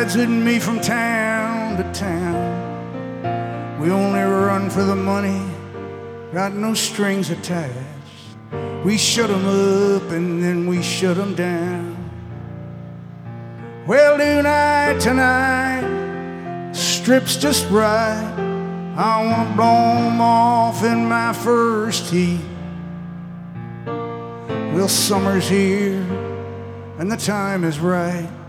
rides with me from town to town. We only run for the money, got no strings attached. We shut 'em up and then we shut 'em down. Well, tonight, strip's just right. I want to blow 'em off in my first heat. Well, summer's here and the time is right.